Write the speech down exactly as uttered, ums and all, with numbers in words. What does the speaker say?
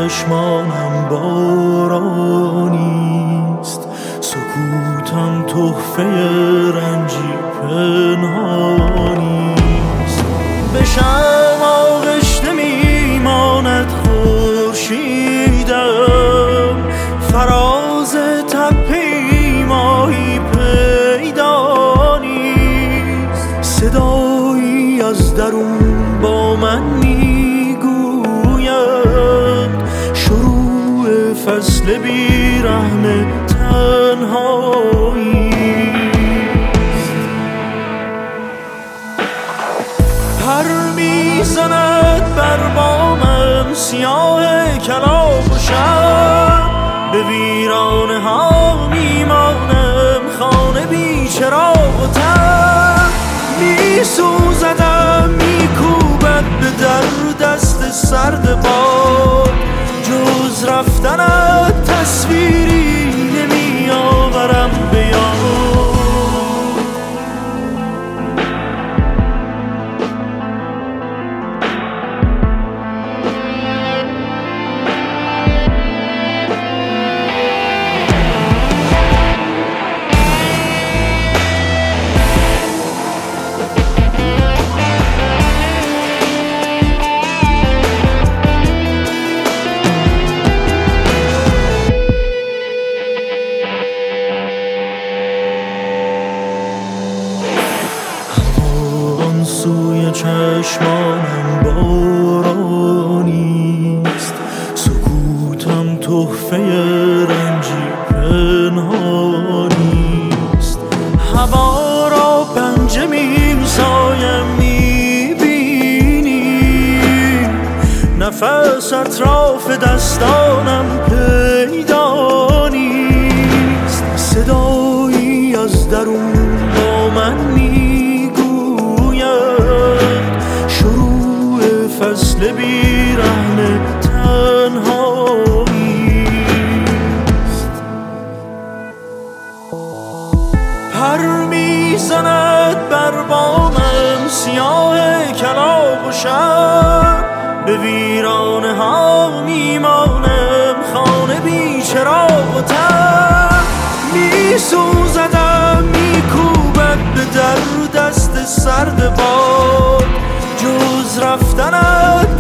چشمانم بارانیست، سکوتم تحفه رنجی پنهانیست. بشم آغشته میماند خورشیدم، فراز تپه‌ای ماهی پیدا نیست. صدایی از درون با من میگوید شروع فصل بیرحم تنهایی. پر میزند بر بامم سیاه کلاغ و شب، به ویرانه ها میمانم خانه بی چراغ و تب. میسوزدم میکوبد به در دست سرد باد، جز رفتنت تصویری نمیآورم به یاد. سوی چشمانم بارانیست، سکوتم تحفه رنجی پنهانیست. هوا را پنجه میسایم میبینی، نفس اطراف دستانم پیدا نیست. صدایی از درون با من فصل بیرحم تنهاییست. پر میزند بر بامم سیاه کلاغ و شب، به ویرانه ها میمانم خانه بی چراغ و تب. میسوزدم میکوبد به در دست سرد باد، جز رفتنت